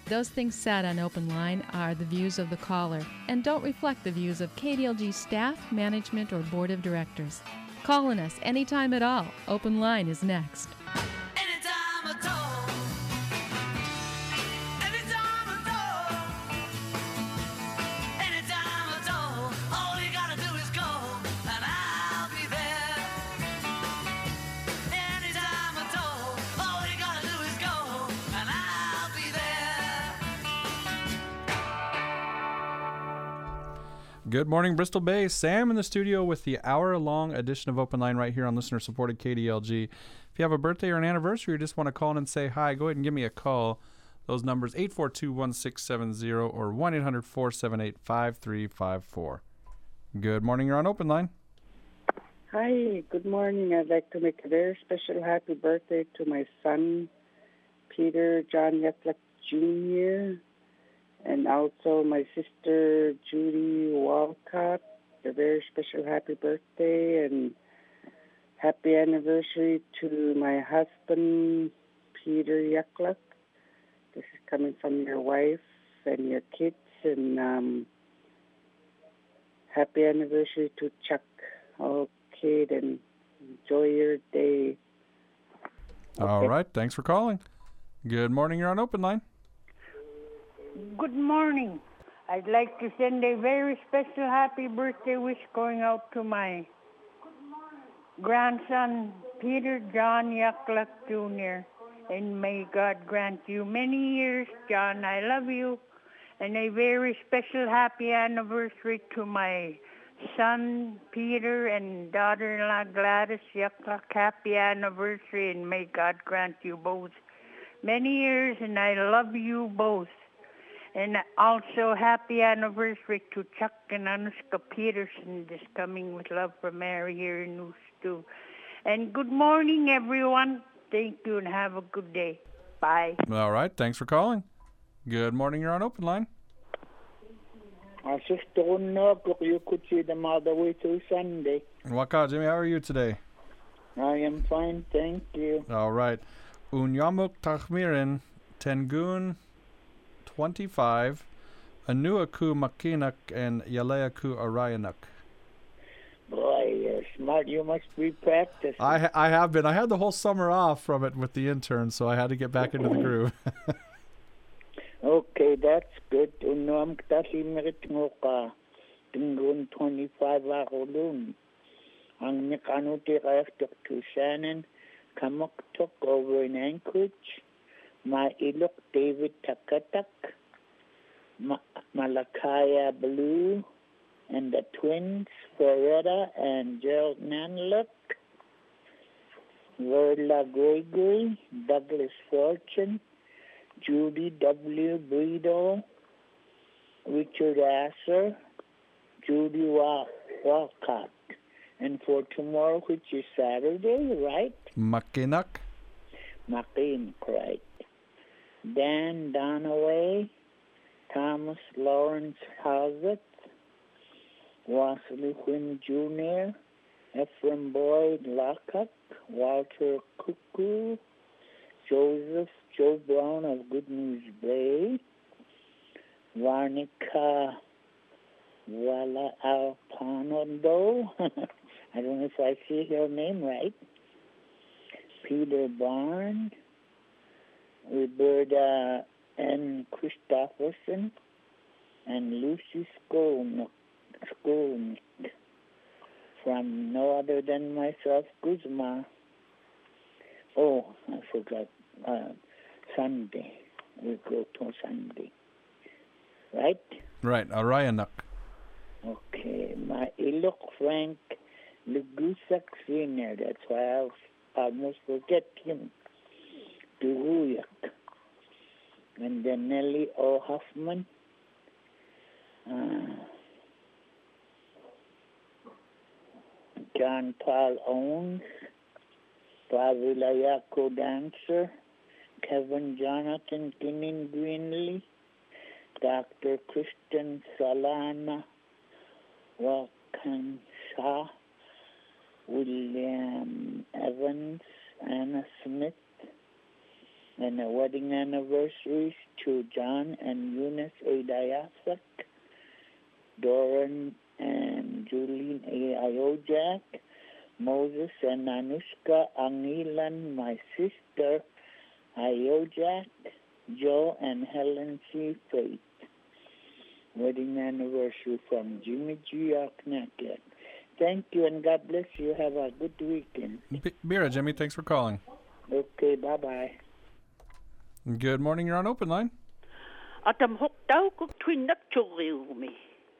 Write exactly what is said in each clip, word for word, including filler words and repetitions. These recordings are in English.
Those things said on Open Line are the views of the caller and don't reflect the views of K D L G staff, management, or board of directors. Calling us anytime at all. Open Line is next. Anytime at all. Anytime at all. Anytime at all. All you gotta do is call and I'll be there. Anytime at all. All you gotta do is call and I'll be there. Good morning, Bristol Bay. Sam in the studio with the hour-long edition of Open Line right here on listener-supported K D L G. If you have a birthday or an anniversary or just want to call in and say hi, go ahead and give me a call. Those numbers, eight four two, one six seven zero or one eight hundred, four seven eight, five three five four. Good morning. You're on Open Line. Hi, good morning. I'd like to make a very special happy birthday to my son, Peter John Yetlak Junior, and also my sister, Judy Walcott. A very special happy birthday and happy anniversary to my husband, Peter Yetlak. This is coming from your wife and your kids, and um, happy anniversary to Chuck. Okay, then enjoy your day. All Okay. right. Thanks for calling. Good morning. You're on Open Line. Good morning. I'd like to send a very special happy birthday wish going out to my grandson, Peter John Yaklak Junior And may God grant you many years, John. I love you. And a very special happy anniversary to my son, Peter, and daughter-in-law, Gladys Yaklak. Happy anniversary, and may God grant you both many years, and I love you both. And also happy anniversary to Chuck and Anuska Peterson, this coming with love from Mary here in New Stew. And good morning, everyone. Thank you, and have a good day. Bye. All right. Thanks for calling. Good morning. You're on Open Line. I just don't know if you could see them all the way to Sunday. Waka, Jimmy, how are you today? I am fine, thank you. All right. Unyamuk Tachmirin, Tengun twenty-five, Anuaku Makinak, and Yaleaku Arayanak. Boy, you're smart. You must be practicing. I ha- I have been. I had the whole summer off from it with the intern, so I had to get back into the groove. Okay, that's good. Unam Tasimerit Moka, Tengun twenty-five Arulun. Ang Nikanuti after to Shannon, Kamok took over in Anchorage. My Ilok David Takatak, Ma- Malakaya Blue, and the twins, Floretta and Gerald Nanlook, Verla Gregory, Douglas Fortune, Judy W. Bredo, Richard Asser, Judy Wa- Walcott. And for tomorrow, which is Saturday, right? Makinak. McLean, right. Dan Donaway, Thomas Lawrence Housett, Wassily Quinn Junior, Ephraim Boyd Lockhart, Walter Cuckoo, Joseph Joe Brown of Good News Bay, Varnica Walla Alpanondo, I don't know if I see her name right, Peter Barn, Roberta N. Christopherson, and Lucy Skolnick, Skolnick from no other than myself, Guzma. Oh, I forgot, uh, Sunday. We go to Sunday. Right? Right, Arayanak. Okay, my Ilok Frank Legusak Senior, that's why I was- I almost forget him. Duruyak. And then Nellie O. Huffman. Uh, John Paul Owens. Pavila Yako Dancer. Kevin Jonathan Kinnin Greenlee. Doctor Kristen Salana. Walken Shah. William Evans. Anna Smith. And a wedding anniversaries to John and Eunice A. Diasak, Doran and Julie A. Iojak, Moses and Anushka Angilan, my sister, Iojak, Joe and Helen C. Faith. Wedding anniversary from Jimmy G. Arknacket. Thank you and God bless you. Have a good weekend. B- Bira, Jimmy, thanks for calling. Okay, bye-bye. Good morning, you're on Open Line. Atam hoktaw kuk twinak choriumi.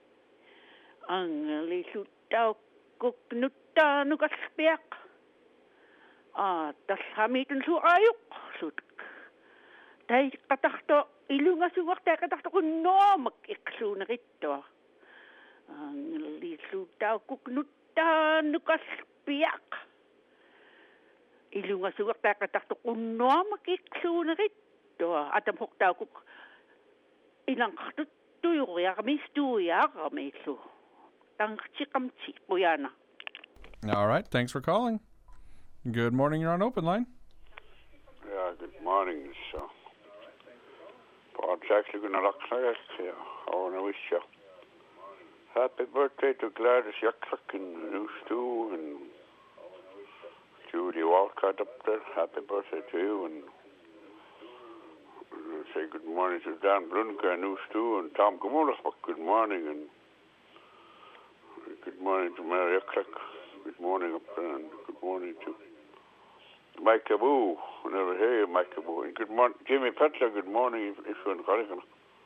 Ang lisutaw kuk nutta nukaspiak. Ah, tas hamitin su ayuk sut. Tay katakto ilunga suwak tay katakto kuno makiksu na rito. Ang lisutaw kuk nutta nukaspiak. Ilunga suwak tay katakto kuno makiksu na rito. Atam hoktaw kuk ilang tuyo kami stuya kami so tang chikam chikuyana. All right, thanks for calling. Good morning, you're on Open Line. Yeah, good morning. So, Paul Jackson going to look like yeah. I want to wish you happy birthday to Gladys Yuckluck and New Stew and Judy Walcott up there. Happy birthday to you and say good morning to Dan Brunke and New Stew and Tom Gomulach. Good morning and good morning to Mary Yuckluck. Good morning up there and good morning to Mike Abu. I never hear you, Mike Abu. And good morning, Jimmy Petler. Good morning if, if you're in Carrigan.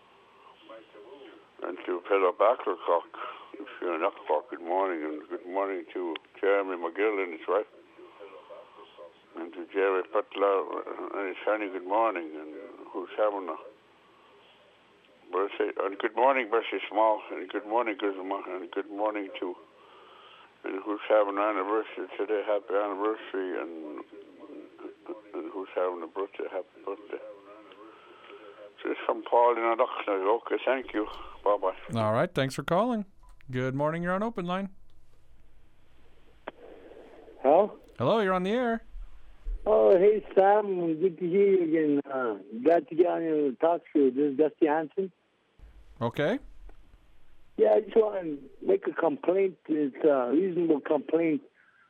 And to fellow Backlecock if you're in Uckcock. Good morning and good morning to Jeremy McGill and his wife. And to Jerry Petler and his honey. Good morning and who's having a birthday. And good morning, Bessie Small. And good morning, Guzma. And good morning to and who's having an anniversary today. Happy anniversary and and who's having a birthday, happy birthday. So it's from Paul in Aduchna. Okay, thank you. Bye-bye. All right, thanks for calling. Good morning, you're on Open Line. Hello? Hello, you're on the air. Oh, hey, Sam. Good to hear you again. Uh, glad to get on your talk show. This is Dusty Hanson. Okay. Yeah, I just want to make a complaint. It's a reasonable complaint.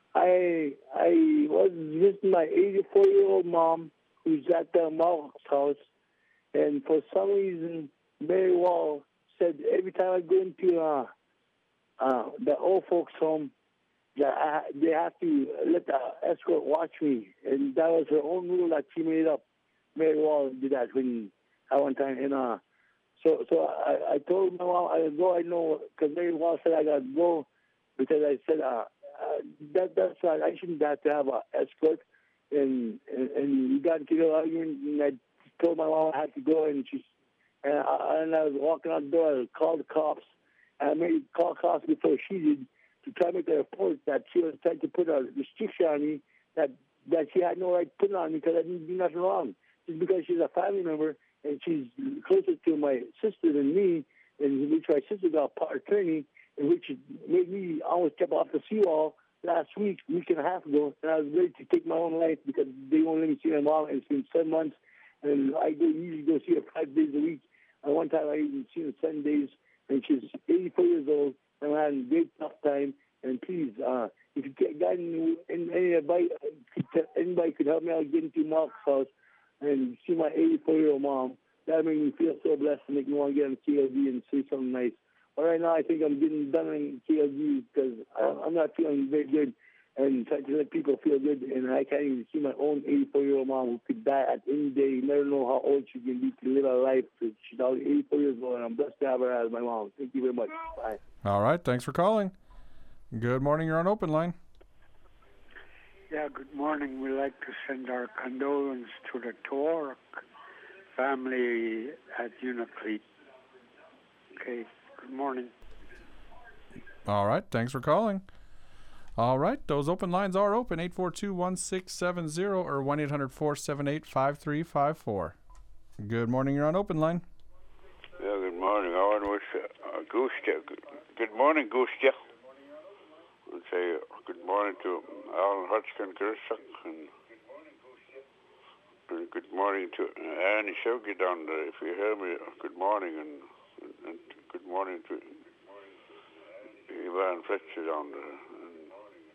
I I was visiting my eighty-four-year-old mom who's at the Mohawk's house, and for some reason, Mary Wall said every time I go into uh, uh, the old folks' home, that I, they have to let the escort watch me, and that was her own rule that she made up. Mary Wall did that when I one time, and uh, so so I, I told my mom I go. I know because Mary Wall said I got to go because I said uh. Uh, that that's right. I shouldn't have to have an escort, and and, and we got into the argument. And I told my mom I had to go, and she and I, and I was walking out the door. I called the cops. And I made call cops before she did to try to make a report that she was trying to put a restriction on me that that she had no right to put on me because I didn't do nothing wrong. Just because she's a family member and she's closer to my sister than me, and which my sister got a power attorney. Which made me almost step off the seawall last week, week and a half ago, and I was ready to take my own life because they won't let me see my mom. It's been seven months, and I go usually go see her five days a week. And one time I even seen her seven days, and she's eighty-four years old, and I'm having a great tough time. And please, uh, if you get got any, any advice, anybody could help me out get into Mark's house and see my eighty-four-year-old mom, that would make me feel so blessed and make me want to get on K L D and say something nice. But right now, I think I'm getting done in K L G because I'm not feeling very good and trying to let people feel good. And I can't even see my own eighty-four-year-old mom who could die at any day. You never know how old she can be to live her life. She's already eighty-four years old, and I'm blessed to have her as my mom. Thank you very much. Bye. All right, thanks for calling. Good morning, you're on Open Line. Yeah, good morning. We'd like to send our condolences to the Torok family at Unifleet. Okay. Good morning. All right. Thanks for calling. All right. Those open lines are open. eight four two, one six seven zero or one eight hundred, four seven eight, five three five four. Good morning. You're on Open Line. Yeah, good morning. I want to wish uh, Goostia. Good, good morning, Goostia. And say good morning to Alan Hodgkin Gersak and and good morning to uh, Annie Shogi down there. If you hear me, good morning, and, and, and good morning to Ivan Fletcher down there. And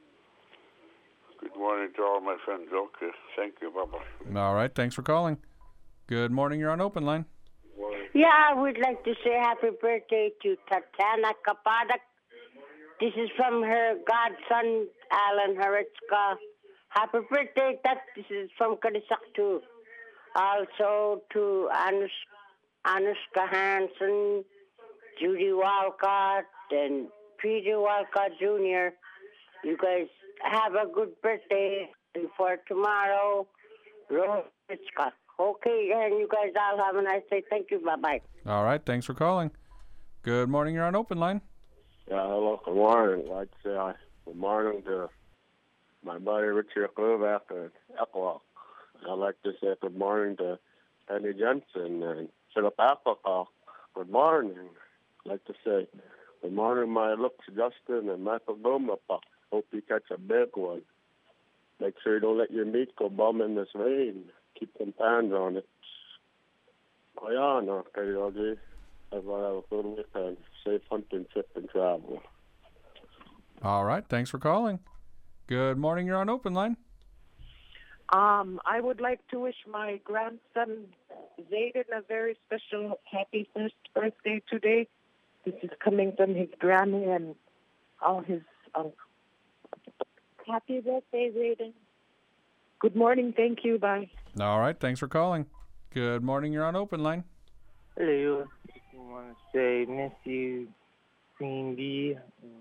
good morning to all my friends. Okay, thank you. Bye-bye. All right, thanks for calling. Good morning, you're on Open Line. Yeah, I would like to say happy birthday to Tatiana Kapadak. This is from her godson, Alan Haritzka. Happy birthday, Tat. This is from Kadisak too. Also to Anus, Anuska Hansen, Judy Walcott, and Peter Walcott Junior You guys have a good birthday. And for tomorrow, Rose Haritzka. Okay, and you guys all have a nice day. Thank you. Bye-bye. All right, thanks for calling. Good morning, you're on Open Line. Yeah, hello, good morning. I'd say uh, good morning to my buddy Richard Kluvac at Echo. I'd like to say good morning to Penny Jensen and Philip Applecock. Good morning. I'd like to say good morning, my looks Justin and Michael Gomapa. Hope you catch a big one. Make sure you don't let your meat go bum in this rain. Keep some pans on it. Oh, yeah, no, K L G. Everyone have a good weekend. Safe hunting, trip, and travel. All right, thanks for calling. Good morning, you're on Open Line. Um, I would like to wish my grandson Zayden a very special happy first birthday today. This is coming from his granny and all his uncles. Happy birthday, Zayden. Good morning. Thank you. Bye. All right, thanks for calling. Good morning, you're on Open Line. Hello. I want to say miss you, Cindy.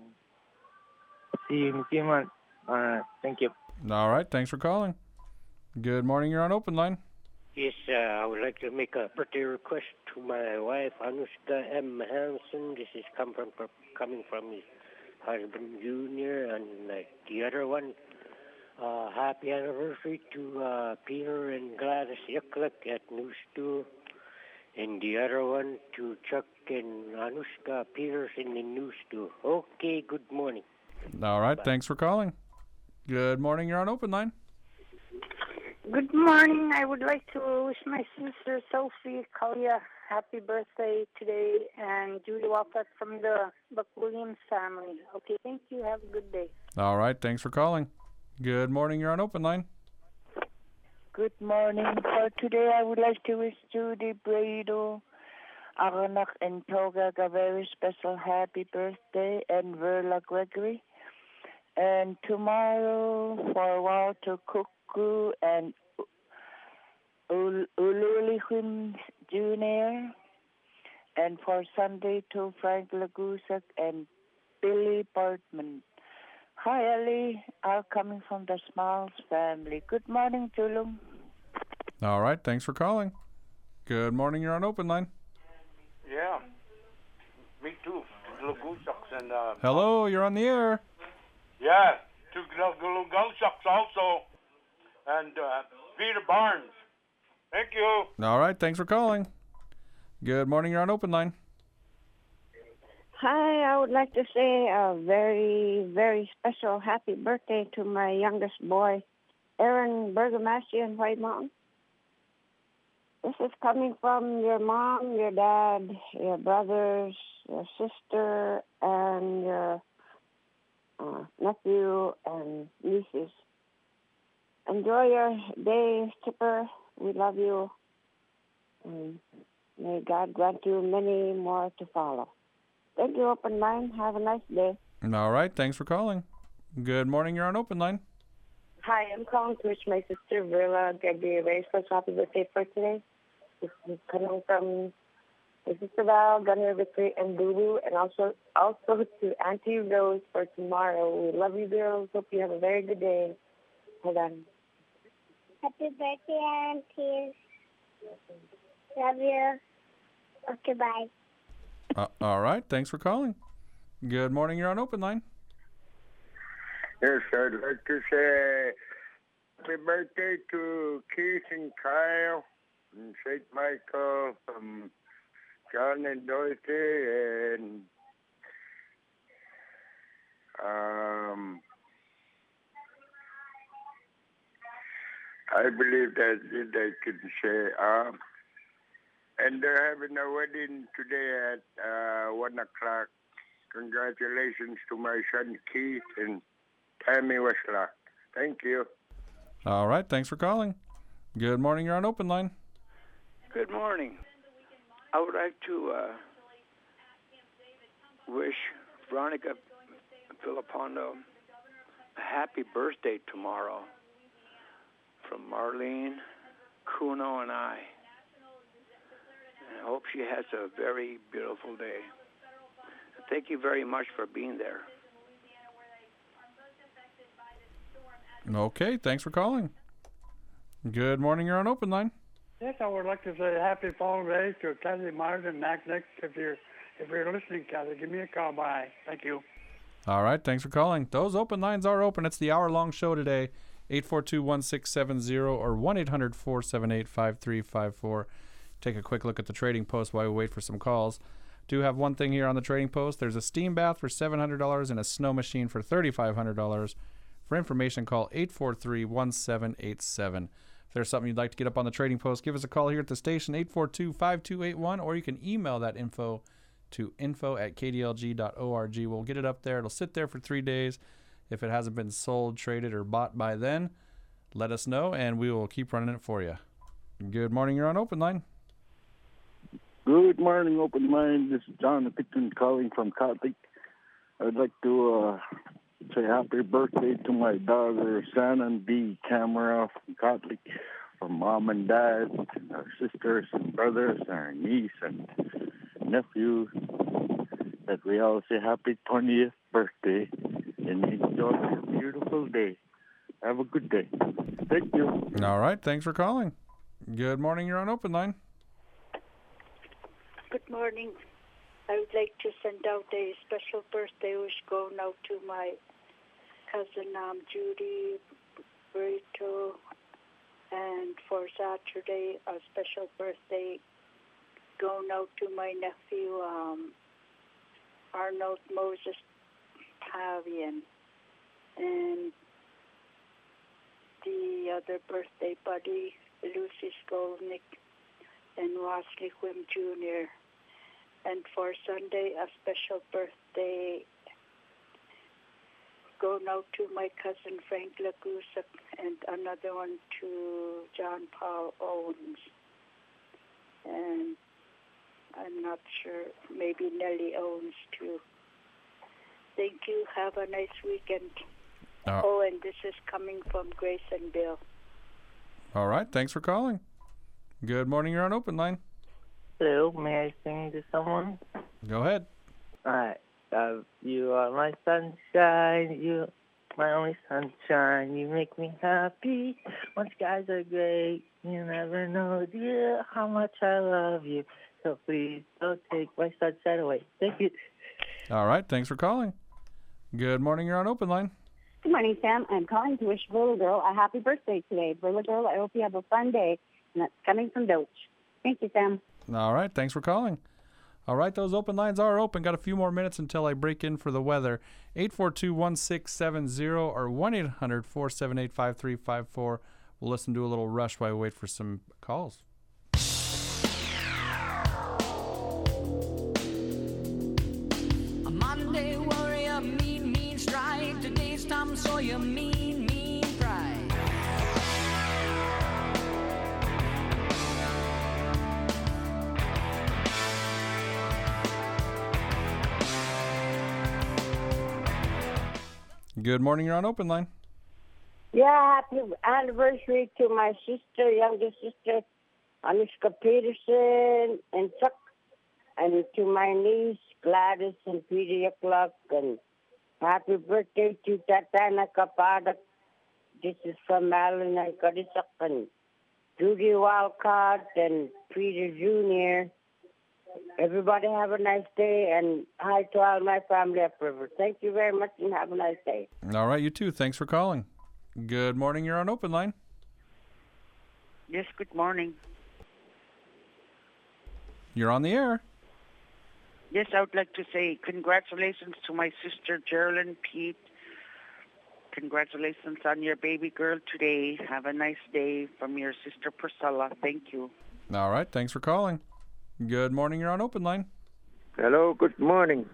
See you in a few months. Uh, thank you. All right, thanks for calling. Good morning, you're on Open Line. Yes, uh, I would like to make a birthday request to my wife, Anushka M. Hansen. This is come from, from coming from his husband, Junior, and like the other one. Uh, happy anniversary to uh, Peter and Gladys Yukluk at News two. And the other one to Chuck and Anushka Peterson in News two. Okay, good morning. All right, Bye. thanks for calling. Good morning, you're on Open Line. Good morning. I would like to wish my sister Sophie Kalia happy birthday today and Judy Walcott from the Buck Williams family. Okay, thank you. Have a good day. All right, thanks for calling. Good morning, you're on Open Line. Good morning. For today, I would like to wish Judy Brado, Aranak, and Toga a very special happy birthday, and Verla Gregory. And tomorrow, for Walter Kuku and Ululichim Junior And for Sunday, to Frank Lagusak and Billy Portman. Hi, Ellie. I'm coming from the Smiles family. Good morning, Tulum. All right, thanks for calling. Good morning, you're on Open Line. Yeah, me too. Lugusaks and uh, Hello, you're on the air. yeah, to Lugusaks also, and uh, Peter Barnes. Thank you. All right, thanks for calling. Good morning, you're on Open Line. Hi, I would like to say a very, very special happy birthday to my youngest boy, Aaron Bergamaschi in White Mountain. This is coming from your mom, your dad, your brothers, your sister, and your uh, nephew and nieces. Enjoy your day, Skipper. We love you. And may God grant you many more to follow. Thank you, Open Line. Have a nice day. All right, thanks for calling. Good morning, you're on Open Line. Hi, I'm calling to wish my sister Verla Gregory a very special happy birthday for today. This is coming from my sister Val, Gunner, Victory, and Boo, and also also to Auntie Rose for tomorrow. We love you, girls. Hope you have a very good day. Hold on. Happy birthday, Auntie. Love you. Okay, bye. Uh, all right, thanks for calling. Good morning, you're on Open Line. Yes, I'd like to say happy birthday to Keith and Kyle and Saint Michael, from John and Dorothy, and um, I believe that I can say. Um, and they're having a wedding today at uh, one o'clock. Congratulations to my son Keith and Tammy Westlock. Thank you. All right, thanks for calling. Good morning, you're on Open Line. Good morning. I would like to uh, wish Veronica Filippino a happy birthday tomorrow from Marlene, Kuno, and I. And I hope she has a very beautiful day. Thank you very much for being there. Okay, thanks for calling. Good morning, you're on Open Line. Yes, I would like to say happy Father's Day to Kathy Martin and Nick. If you're if you're listening, Kathy, give me a call. Bye. Thank you. All right, thanks for calling. Those open lines are open. It's the hour-long show today. eight four two, one six seven zero or one eight hundred, four seven eight, five three five four. Take a quick look at the trading post while we wait for some calls. Do have one thing here on the trading post. There's a steam bath for seven hundred dollars and a snow machine for thirty-five hundred dollars. For information, call eight four three, one seven eight seven. If there's something you'd like to get up on the trading post, give us a call here at the station, eight four two, five two eight one, or you can email that info to info at k d l g dot org. We'll get it up there. It'll sit there for three days. If it hasn't been sold, traded, or bought by then, let us know, and we will keep running it for you. Good morning. You're on Open Line. Good morning, Open Line. This is John Pitton calling from Catholic. I'd like to uh, say happy birthday to my daughter, Shannon B. Camera from Catholic, from Mom and Dad, our sisters and brothers, our niece and nephew, that we all say happy twentieth birthday and enjoy your beautiful day. Have a good day. Thank you. All right. Thanks for calling. Good morning. You're on Open Line. Good morning. I would like to send out a special birthday wish going out to my cousin um, Judy Burrito, and for Saturday a special birthday going out to my nephew um, Arnold Moses Pavian, and the other birthday buddy Lucy Skolnick and Wesley Quim Junior And for Sunday, a special birthday going out to my cousin Frank Lagusa, and another one to John Paul Owens. And I'm not sure, maybe Nellie Owens too. Thank you. Have a nice weekend. Uh, oh, and this is coming from Grace and Bill. All right. Thanks for calling. Good morning. You're on Open Line. Hello, may I sing to someone? Go ahead. All right. Uh, you are my sunshine, you my only sunshine. You make me happy when skies are gray. You never know, dear, how much I love you. So please don't take my sunshine away. Thank you. All right. Thanks for calling. Good morning. You're on Open Line. Good morning, Sam. I'm calling to wish Verla Girl a happy birthday today. Verla Girl, I hope you have a fun day. And that's coming from Doach. Thank you, Sam. All right. Thanks for calling. All right. Those open lines are open. Got a few more minutes until I break in for the weather. eight four two, one six seven zero or one eight hundred, four seven eight, five three five four. We'll listen to a little Rush while we wait for some calls. A Monday warrior, mean, mean strike. Today's Tom Sawyer, mean, mean pride. Good morning. You're on Open Line. Yeah, happy anniversary to my sister, youngest sister, Anushka Peterson and Chuck, and to my niece, Gladys and Peter Yuckluck, and happy birthday to Tatana Kapadak. This is from Alan and Kadisak, and Judy Walcott and Peter Junior Everybody have a nice day, and hi to all my family up river. Thank you very much, and have a nice day. All right. You too. Thanks for calling. Good morning. You're on Open Line. Yes, good morning. You're on the air. Yes, I would like to say congratulations to my sister Geraldine Pete, congratulations on your baby girl today. Have a nice day from your sister Priscilla. Thank you. All right. Thanks for calling. Good morning. You're on Open Line. Hello. Good morning.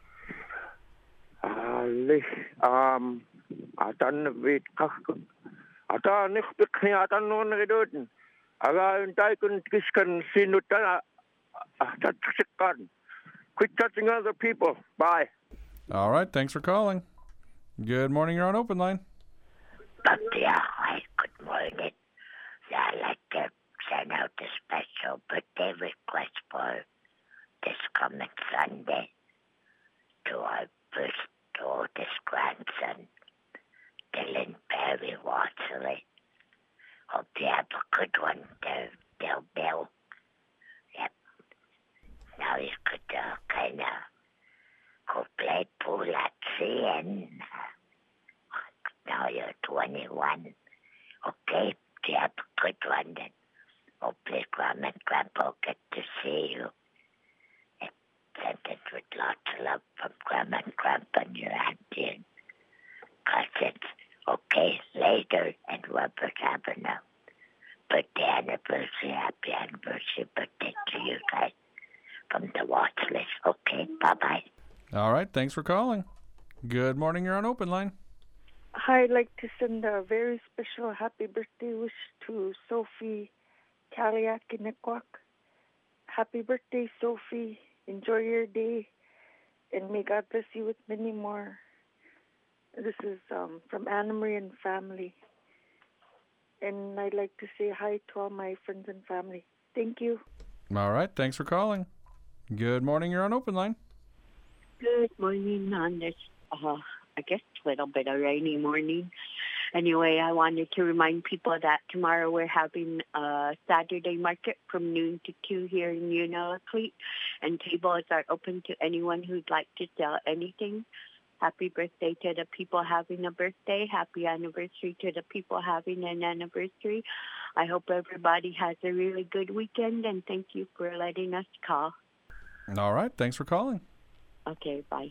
Ali, um, atan wit kak, atan nik pikni atan non reduden. Aga untai kun kiskan sinutan, atan sikan. Quit touching other people. Bye. All right. Thanks for calling. Good morning. You're on Open Line. Yeah, hi. Good morning. Yeah, I'd like to send out a special birthday request for this coming Sunday to our first oldest grandson, Dylan Perry Watsley. Hope you have a good one there, Bill Bill. Yep. Now you could uh, kind of go play pool at sea, and uh, now you're twenty-one. Okay, you have a good one then. Hopefully Grandma and Grandpa get to see you. And send it with lots of love from Grandma and Grandpa and your auntie and cousins. Okay, later, and Robert having a birthday anniversary, happy anniversary birthday to you guys from the watch list. Okay, bye-bye. All right. Thanks for calling. Good morning. You're on Open Line. Hi, I'd like to send a very special happy birthday wish to Sophie Kaliak in Nequak. Happy birthday, Sophie. Enjoy your day, and may God bless you with many more. This is um, from Anna Marie and family. And I'd like to say hi to all my friends and family. Thank you. All right. Thanks for calling. Good morning. You're on Open Line. Good morning on this, uh, I guess, a little bit of rainy morning. Anyway, I wanted to remind people that tomorrow we're having a Saturday market from noon to two here in Unalakleet, and tables are open to anyone who'd like to sell anything. Happy birthday to the people having a birthday. Happy anniversary to the people having an anniversary. I hope everybody has a really good weekend, and thank you for letting us call. All right. Thanks for calling. Okay, bye.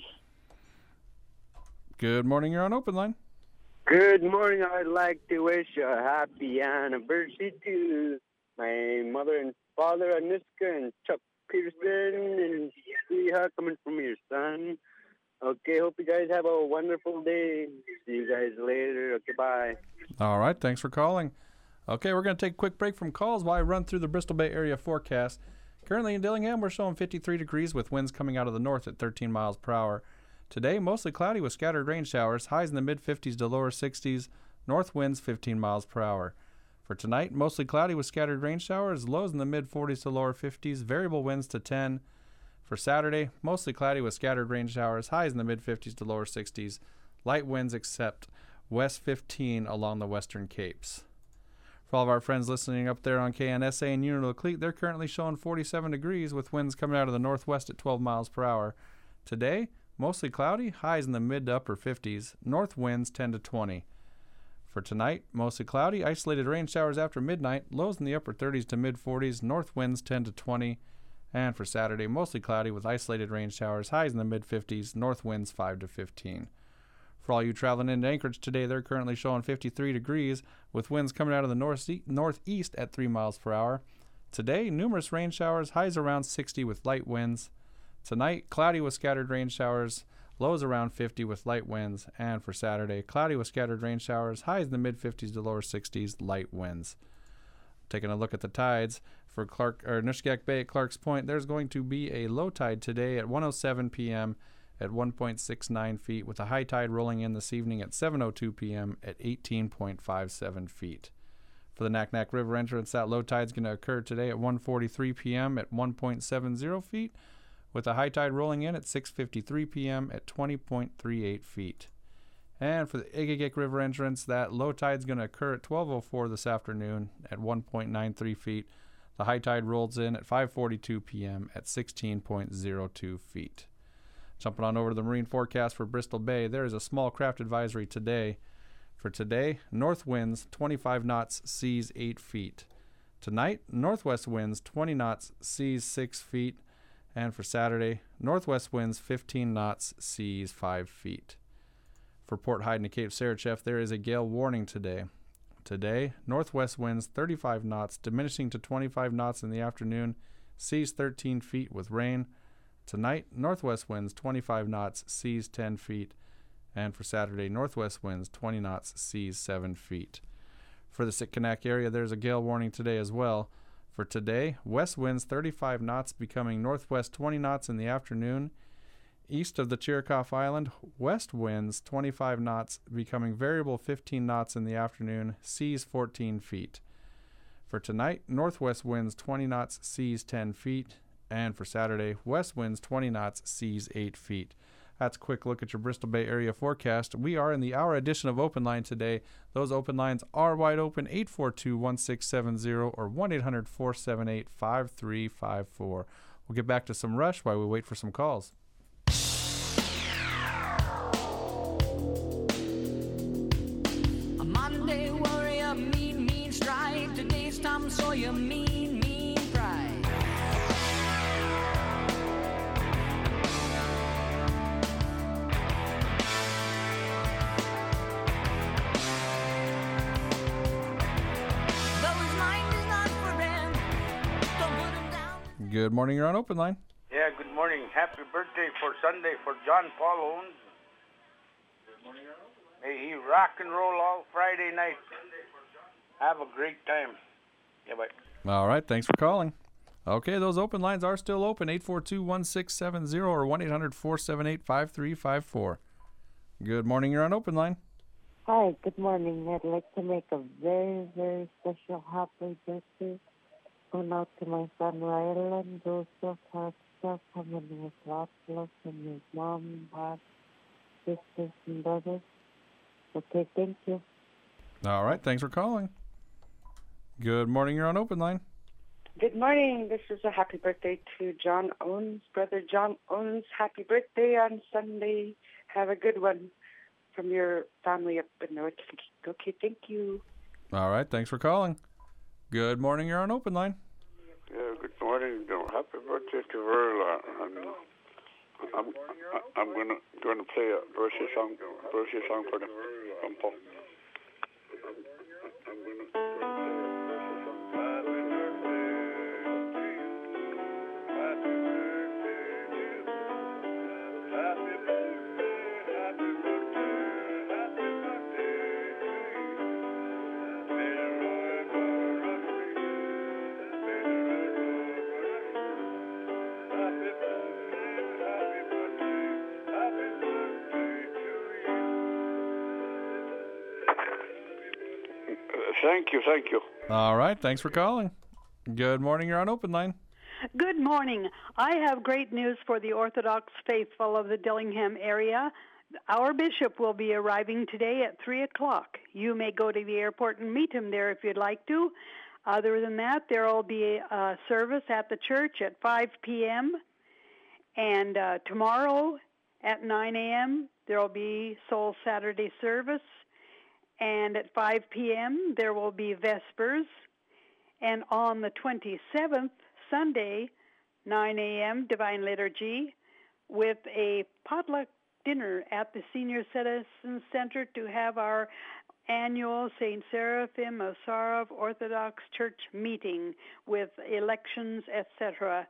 Good morning. You're on Open Line. Good morning. I'd like to wish a happy anniversary to my mother and father, Anuska and Chuck Peterson, and sweetheart coming from your son. Okay, hope you guys have a wonderful day. See you guys later. Okay, bye. All right. Thanks for calling. Okay, we're going to take a quick break from calls while I run through the Bristol Bay area forecast. Currently in Dillingham, we're showing fifty-three degrees with winds coming out of the north at thirteen miles per hour. Today, mostly cloudy with scattered rain showers, highs in the mid-fifties to lower sixties, north winds fifteen miles per hour. For tonight, mostly cloudy with scattered rain showers, lows in the mid-forties to lower fifties, variable winds to ten. For Saturday, mostly cloudy with scattered rain showers, highs in the mid-fifties to lower sixties, light winds except west fifteen along the western Capes. For all of our friends listening up there on K N S A and Unalakleet, they're currently showing forty-seven degrees with winds coming out of the northwest at twelve miles per hour. Today, mostly cloudy, highs in the mid to upper fifties, north winds ten to twenty. For tonight, mostly cloudy, isolated rain showers after midnight, lows in the upper thirties to mid forties, north winds ten to twenty. And for Saturday, mostly cloudy with isolated rain showers, highs in the mid fifties, north winds five to fifteen. For all you traveling into Anchorage today, they're currently showing fifty-three degrees with winds coming out of the north northeast at three miles per hour. Today, numerous rain showers, highs around sixty with light winds. Tonight, cloudy with scattered rain showers, lows around fifty with light winds. And for Saturday, cloudy with scattered rain showers, highs in the mid-fifties to lower sixties, light winds. Taking a look at the tides for Clark or Nushagak Bay at Clark's Point, there's going to be a low tide today at one oh seven p.m. at one point six nine feet, with a high tide rolling in this evening at seven oh two p.m. at eighteen point five seven feet. For the Naknek River entrance, that low tide is going to occur today at one forty-three p.m. at one point seven zero feet, with a high tide rolling in at six fifty-three p.m. at twenty point three eight feet. And for the Egegik River entrance, that low tide is going to occur at twelve oh four this afternoon at one point nine three feet. The high tide rolls in at five forty-two p.m. at sixteen point zero two feet. Jumping on over to the marine forecast for Bristol Bay, there is a small craft advisory today. For today, north winds twenty-five knots, seas eight feet. Tonight, northwest winds twenty knots, seas six feet. And for Saturday, northwest winds fifteen knots, seas five feet. For Port Hyde and Cape Saracheff, there is a gale warning today. Today, northwest winds thirty-five knots, diminishing to twenty-five knots in the afternoon, seas thirteen feet with rain. Tonight, northwest winds twenty-five knots, seas ten feet. And for Saturday, northwest winds twenty knots, seas seven feet. For the Sitkinak area, there's a gale warning today as well. For today, west winds thirty-five knots, becoming northwest twenty knots in the afternoon. East of the Chiricahua Island, west winds twenty-five knots, becoming variable fifteen knots in the afternoon, seas fourteen feet. For tonight, northwest winds twenty knots, seas ten feet. And for Saturday, west winds twenty knots, seas eight feet. That's a quick look at your Bristol Bay area forecast. We are in the hour edition of Open Line today. Those open lines are wide open, eight four two, one six seven zero or one eight hundred, four seven eight, five three five four. We'll get back to some Rush while we wait for some calls. A Monday warrior, mean, mean strike. Today's Tom Sawyer, mean, mean pride. Good morning, you're on Open Line. Yeah, good morning. Happy birthday for Sunday for John Paul Owens. May he rock and roll all Friday night. Have a great time. Yeah, bye. All right, thanks for calling. Okay, those open lines are still open, eight four two, one six seven zero or one eight hundred, four seven eight, five three five four. Good morning, you're on Open Line. Hi, good morning. I'd like to make a very, very special happy birthday going out to my son Rylan Joseph Hartzell, coming with lots of love from his mom, dad, sisters, and brothers. Okay, thank you. All right, thanks for calling. Good morning, you're on Open Line. Good morning. This is a happy birthday to John Owens, brother John Owens. Happy birthday on Sunday. Have a good one from your family up in North. Okay, thank you. All right, thanks for calling. Good morning, you're on Open Line. Yeah, good morning. Happy birthday to Verla. And I'm I'm gonna gonna play a birthday song birthday song for the from Paul. Thank you, thank you. All right, thanks for calling. Good morning, you're on Open Line. Good morning. I have great news for the Orthodox faithful of the Dillingham area. Our bishop will be arriving today at three o'clock. You may go to the airport and meet him there if you'd like to. Other than that, there will be a service at the church at five p.m. And uh, tomorrow at nine a.m., there will be Soul Saturday service. And at five p.m., there will be Vespers. And on the twenty-seventh, Sunday, nine a.m., Divine Liturgy, with a potluck dinner at the Senior Citizen Center to have our annual Saint Seraphim of Sarov Orthodox Church meeting with elections, et cetera.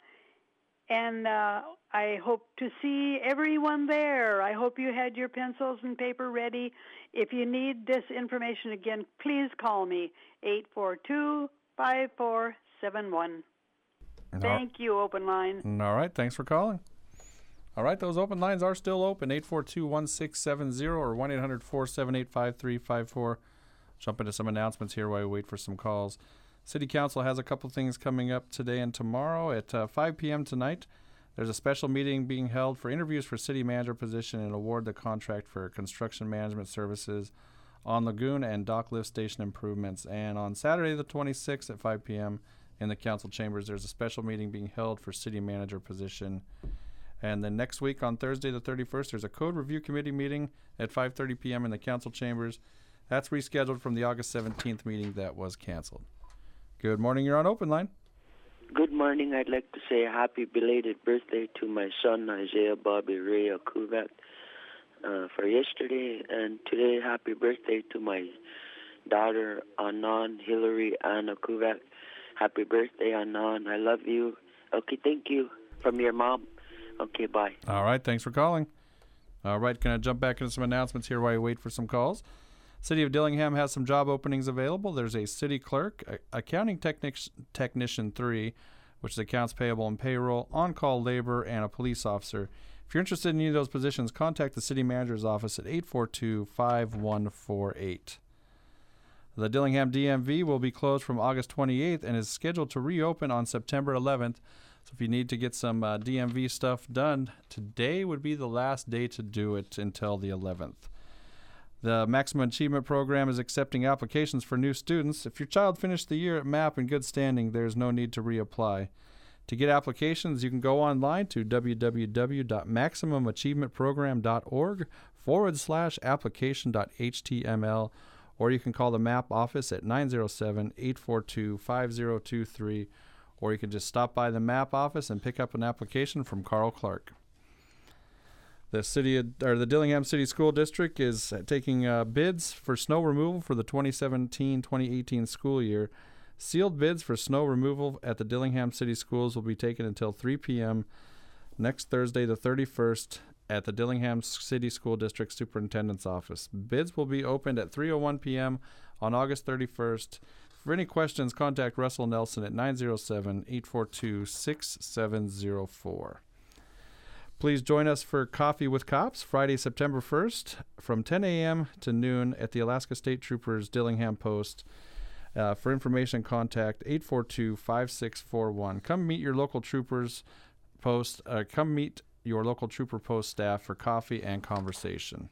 And uh, I hope to see everyone there. I hope you had your pencils and paper ready. If you need this information again, please call me, eight four two, five four seven one. Thank you, Open Line. All right, thanks for calling. All right, those open lines are still open, eight four two, one six seven zero or one eight hundred, four seven eight, five three five four. Jump into some announcements here while we wait for some calls. City Council has a couple things coming up today and tomorrow at uh, five p.m. tonight. There's a special meeting being held for interviews for city manager position and award the contract for construction management services on lagoon and dock lift station improvements. And on Saturday the twenty-sixth at five p.m. in the council chambers, there's a special meeting being held for city manager position. And then next week on Thursday the thirty-first, there's a code review committee meeting at five thirty p.m. in the council chambers. That's rescheduled from the August seventeenth meeting that was canceled. Good morning, you're on Open Line. Good morning. I'd like to say a happy belated birthday to my son, Isaiah Bobby Ray Akuvat. uh, for yesterday and today. Happy birthday to my daughter, Anan Hillary Anna Kuvak. Happy birthday, Anan. I love you. Okay, thank you. From your mom. Okay, bye. All right, thanks for calling. All right, going to jump back into some announcements here while you wait for some calls. City of Dillingham has some job openings available. There's a city clerk, a accounting technic- technician three, which is accounts payable and payroll, on-call labor, and a police officer. If you're interested in any of those positions, contact the city manager's office at eight four two, five one four eight. The Dillingham D M V will be closed from August twenty-eighth and is scheduled to reopen on September eleventh. So if you need to get some uh, D M V stuff done, today would be the last day to do it until the eleventh. The Maximum Achievement Program is accepting applications for new students. If your child finished the year at M A P in good standing, there's no need to reapply. To get applications, you can go online to www.maximumachievement.program.org forward slash application.html, or you can call the M A P office at nine zero seven, eight four two, five zero two three, or you can just stop by the M A P office and pick up an application from Carl Clark. The city of, or the Dillingham City School District is taking uh, bids for snow removal for the twenty seventeen twenty eighteen school year. Sealed bids for snow removal at the Dillingham City Schools will be taken until three p.m. next Thursday, the thirty-first, at the Dillingham City School District Superintendent's Office. Bids will be opened at three oh one p.m. on August thirty-first. For any questions, contact Russell Nelson at nine zero seven, eight four two, six seven zero four. Please join us for Coffee with Cops Friday, September first from ten a.m. to noon at the Alaska State Troopers Dillingham Post. Uh, for information, contact eight four two, five six four one. Come meet your local troopers post. Uh, come meet your local trooper post staff for coffee and conversation.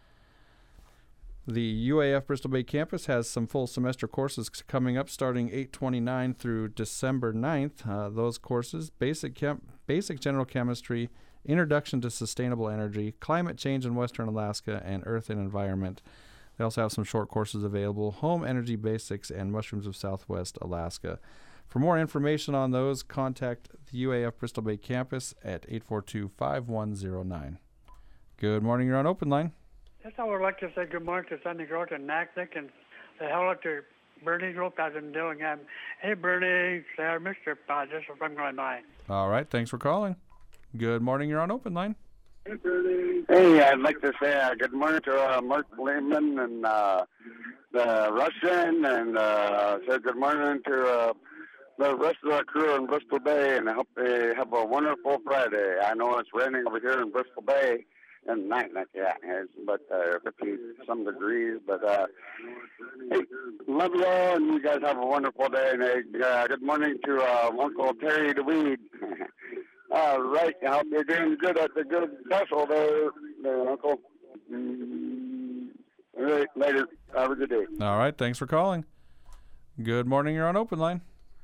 The U A F Bristol Bay campus has some full semester courses coming up starting eight twenty-nine through December ninth. Uh, those courses, basic chem- basic general chemistry, introduction to sustainable energy, climate change in Western Alaska, and earth and environment. They also have some short courses available, home energy basics, and mushrooms of Southwest Alaska. For more information on those, contact the U A F Bristol Bay campus at eight four two, five one zero nine. Good morning, you're on Open Line. Yes, I would like to say good morning to Sunny Grove and Naxick and say hello to Bernie Group out in Dillingham. Hey, Bernie, say I missed your uh, just from going by. All right, thanks for calling. Good morning, you're on Open Line. Hey, I'd like to say uh, good morning to uh, Mark Lehman and uh, the Russian, and uh, say good morning to uh, the rest of the crew in Bristol Bay, and I hope they have a wonderful Friday. I know it's raining over here in Bristol Bay, and night, night, yeah, it's but uh, fifty some degrees. But uh, hey, love you all, and you guys have a wonderful day. And uh, good morning to uh, Uncle Terry DeWeed. All right, I hope you're doing good at the good vessel there, there Uncle. Mm, all right, later. Have a good day. All right, thanks for calling. Good morning, you're on Open Line.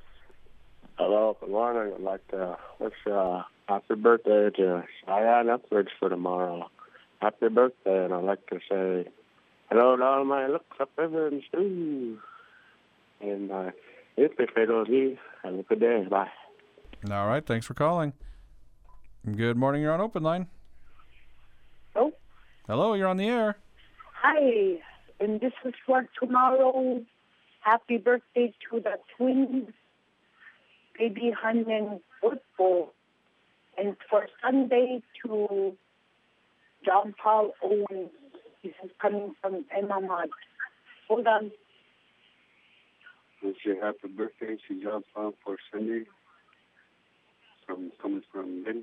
Hello, good morning. I'd like to wish uh, happy birthday to Cheyenne Upwards for tomorrow. Happy birthday, and I'd like to say hello to all my looks up river and stew. And uh, if they don't leave, have a good day. Bye. All right, thanks for calling. Good morning, you're on Open Line. Hello? Hello, you're on the air. Hi, and this is for tomorrow. Happy birthday to the twins, Baby Hun and Football. And for Sunday to John Paul Owens. This is coming from Emma Mott. Hold on. Wish you happy birthday to John Paul for Sunday. From coming from Ben.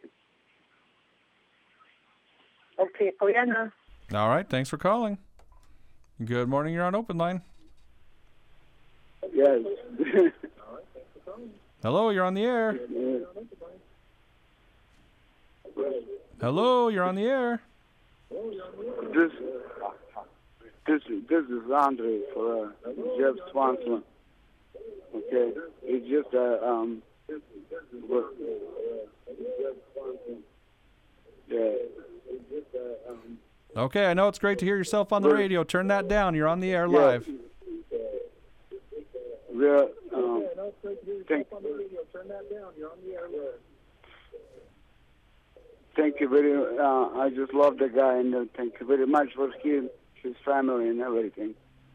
Okay, Koyana. All right, thanks for calling. Good morning, you're on Open Line. Yes. Hello, you're on the air. Hello, you're on the air. This, this, this is Andre for uh, Jeff Swanson. Okay, it's just uh, um. Yeah. Okay, I know it's great to hear yourself on the radio. Turn that down. You're on the air Yeah. live. Yeah. Um, thank, thank you very. Uh, I just love the guy, and uh, thank you very much for him, his family, and everything.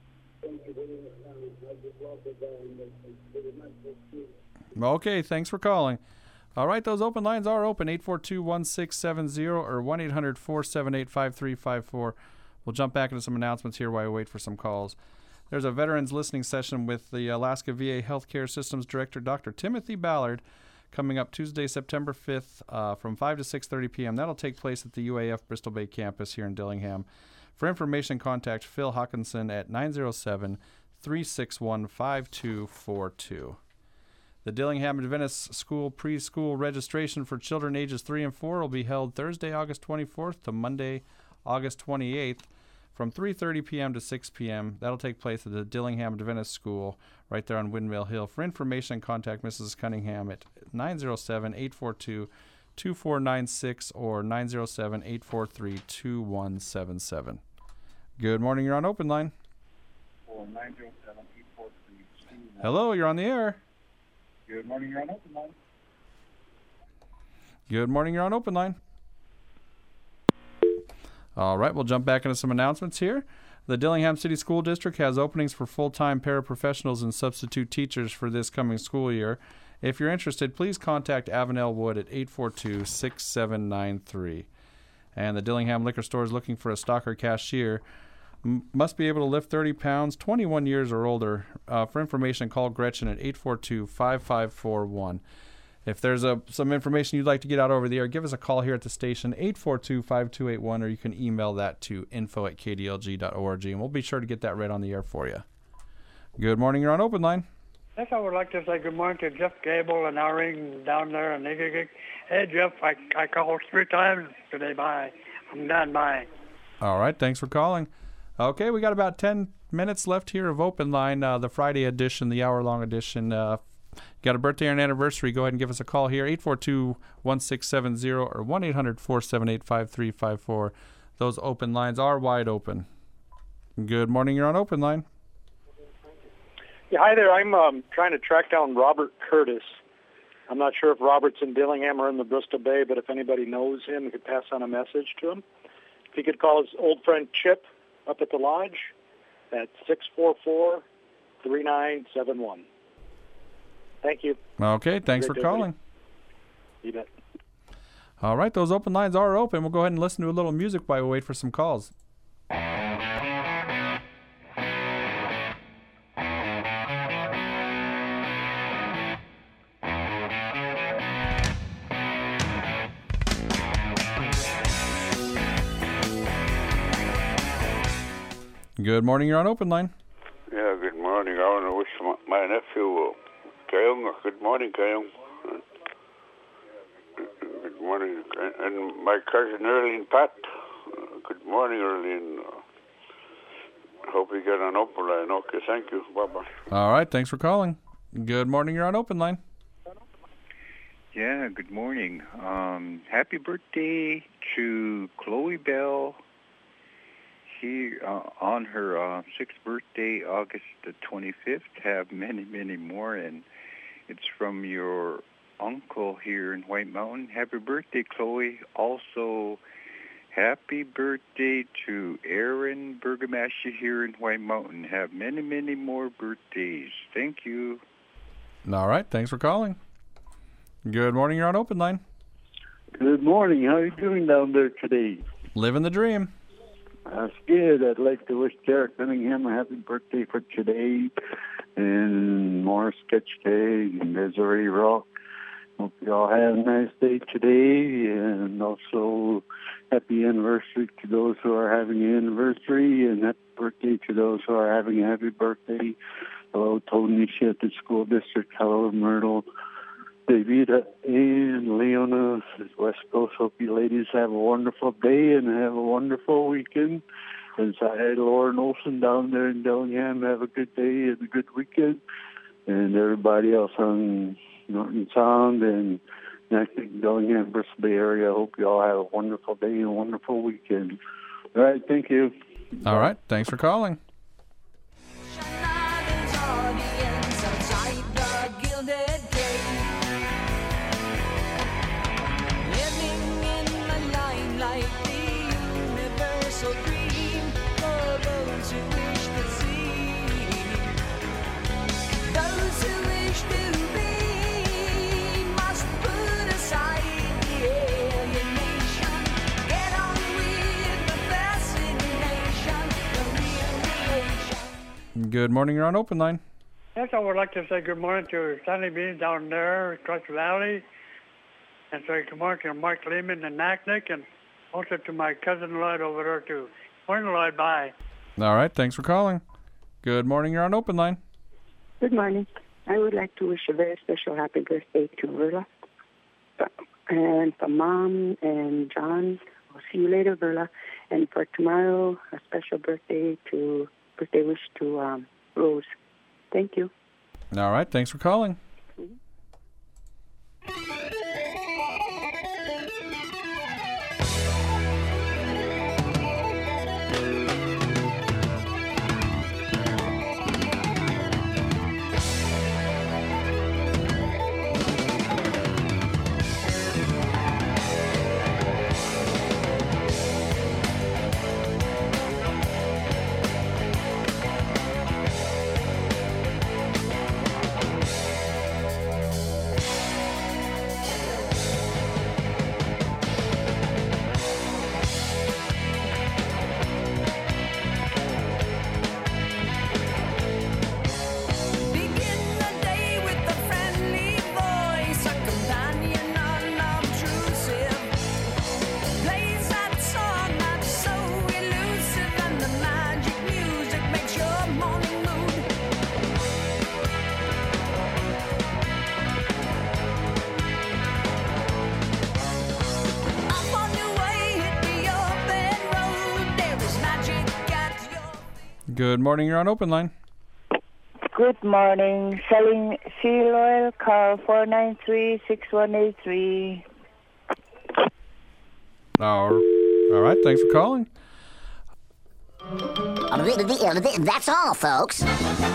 Okay, thanks for calling. All right, those open lines are open, eight four two, one six seven zero or one eight hundred, four seven eight, five three five four. We'll jump back into some announcements here while we wait for some calls. There's a veterans listening session with the Alaska V A Healthcare Systems Director, Doctor Timothy Ballard, coming up Tuesday, September fifth uh, from five to six thirty p.m. That'll take place at the U A F Bristol Bay campus here in Dillingham. For information, contact Phil Hawkinson at nine oh seven, three six one, five two four two. The Dillingham Adventist School preschool registration for children ages three and four will be held Thursday, August twenty-fourth to Monday, August twenty-eighth from three thirty p.m. to six p.m. That'll take place at the Dillingham Adventist School right there on Windmill Hill. For information, contact Missus Cunningham at nine oh seven, eight four two, two four nine six or nine oh seven, eight four three, two one seven seven. Good morning, you're on Open Line. Hello, you're on the air. Good morning, you're on Open Line. Good morning, you're on Open Line. All right, we'll jump back into some announcements here. The Dillingham City School District has openings for full-time paraprofessionals and substitute teachers for this coming school year. If you're interested, please contact Avenel Wood at eight four two, six seven nine three. And the Dillingham Liquor Store is looking for a stocker cashier. M- must be able to lift thirty pounds, twenty-one years or older. Uh, for information, call Gretchen at eight four two, five five four one. If there's a, some information you'd like to get out over the air, give us a call here at the station, eight four two, five two eight one, or you can email that to info at k d l g dot org, and we'll be sure to get that right on the air for you. Good morning, you're on Open Line. Yes, I would like to say good morning to Jeff Gable and Irene down there in Igigig. Hey, Jeff, I, I called three times today. Bye. I'm done. Bye. All right, thanks for calling. Okay, we got about ten minutes left here of Open Line, uh, the Friday edition, the hour-long edition. Uh, got a birthday or an anniversary, go ahead and give us a call here, eight four two, one six seven zero or one eight hundred, four seven eight, five three five four. Those open lines are wide open. Good morning, you're on Open Line. Yeah, hi there. I'm um, trying to track down Robert Curtis. I'm not sure if Robert's in Dillingham or in the Bristol Bay, but if anybody knows him, you could pass on a message to him. If he could call his old friend Chip up at the lodge at six four four, three nine seven one. Thank you. Okay, thanks for calling. You bet. All right, those open lines are open. We'll go ahead and listen to a little music while we wait for some calls. Good morning, you're on Open Line. Yeah, good morning. I want to wish my, my nephew, uh, Kayong, good morning, Kayong. Good morning. And my cousin Erlene Pat, uh, good morning, Erlene. Uh, hope you get on Open Line. Okay, thank you. Bye-bye. All right, thanks for calling. Good morning, you're on Open Line. Yeah, good morning. Um, happy birthday to Chloe Bell. He, uh, on her uh, sixth birthday, August the twenty-fifth, have many, many more, and it's from your uncle here in White Mountain. Happy birthday, Chloe. Also, happy birthday to Aaron Bergamaschi here in White Mountain. Have many, many more birthdays. Thank you. All right, thanks for calling. Good morning, you're on Open Line. Good morning. How are you doing down there today? Living the dream. That's good. I'd like to wish Derek Cunningham a happy birthday for today, and Morris Sketch Day, and Desiree Rock. Hope you all have a nice day today, and also happy anniversary to those who are having an anniversary, and happy birthday to those who are having a happy birthday. Hello, Tony at the school district. Hello, Myrtle, Davida, and Leona, West Coast. Hope you ladies have a wonderful day and have a wonderful weekend. Since I had Lauren Olson down there in Dillingham, have a good day and a good weekend. And everybody else on Norton Sound and Nacogdoches, Dillingham, Bristol Bay area, hope you all have a wonderful day and a wonderful weekend. All right, thank you. All right, thanks for calling. So dream for those who wish to see, those who wish to be must put aside the alienation. Get on with the fascination, the real creation. Good morning, you're on Open Line. Yes, I would like to say good morning to Sunny Beans down there across the valley. And say good morning to Mark Lehman and Naknek, and also to my cousin Lloyd over there too. Morning, Lloyd. Bye. All right, thanks for calling. Good morning, you're on Open Line. Good morning. I would like to wish a very special happy birthday to Verla. And for Mom and John, I'll see you later, Verla. And for tomorrow, a special birthday to birthday wish to um, Rose. Thank you. All right, thanks for calling. Good morning, you're on Open Line. Good morning. Selling seal oil, car four nine three, six one eight three. All right, thanks for calling. That's all, folks.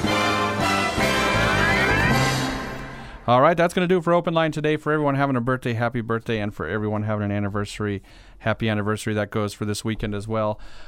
All right, that's going to do it for Open Line today. For everyone having a birthday, happy birthday, and for everyone having an anniversary, happy anniversary. That goes for this weekend as well.